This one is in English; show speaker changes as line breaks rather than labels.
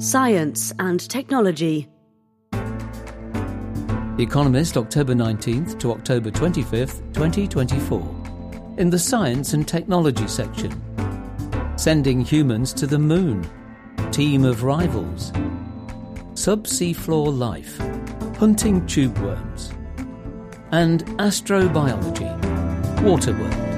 Science and Technology.
The Economist, October 19th to October 25th, 2024. In the Science and Technology section. Sending humans to the moon. Team of rivals. Subsea floor life. Hunting tube worms. And astrobiology. Water worms.